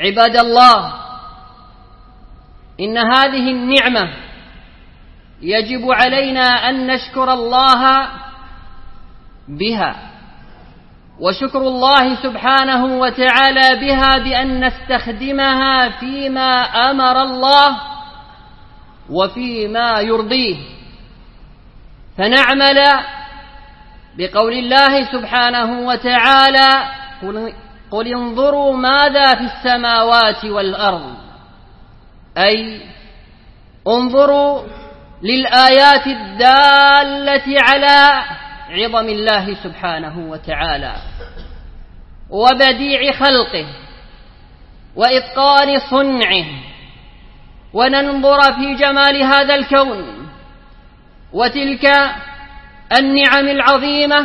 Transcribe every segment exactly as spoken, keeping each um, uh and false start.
عباد الله، إن هذه النعمة يجب علينا أن نشكر الله بها، وشكر الله سبحانه وتعالى بها بأن نستخدمها فيما أمر الله وفيما يرضيه، فنعمل بقول الله سبحانه وتعالى: قل انظروا ماذا في السماوات والأرض، أي انظروا للآيات الدالة على عظم الله سبحانه وتعالى وبديع خلقه وإتقان صنعه، وننظر في جمال هذا الكون وتلك النعم العظيمة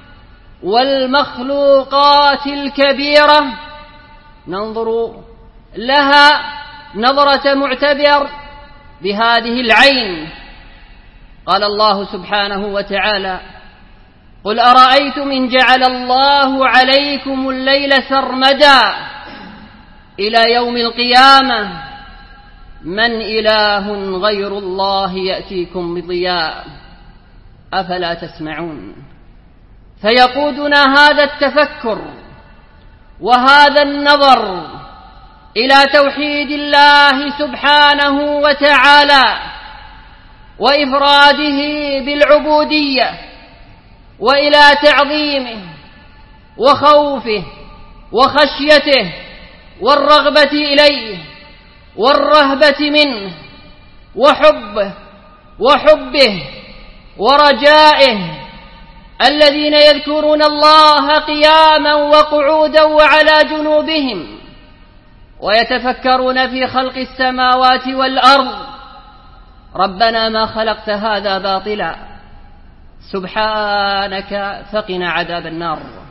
والمخلوقات الكبيرة، ننظر لها نظرة معتبر بهذه العين. قال الله سبحانه وتعالى: قل أرأيتم إن جعل الله عليكم الليل سرمدا إلى يوم القيامة من إله غير الله يأتيكم بضياء أفلا تسمعون. فيقودنا هذا التفكر وهذا النظر إلى توحيد الله سبحانه وتعالى وإفراده بالعبودية، وإلى تعظيمه وخوفه وخشيته والرغبة إليه والرهبة منه وحبه وحبه ورجائه، الذين يذكرون الله قياما وقعودا وعلى جنوبهم ويتفكرون في خلق السماوات والأرض. ربنا ما خلقت هذا باطلا، سبحانك فقنا عذاب النار.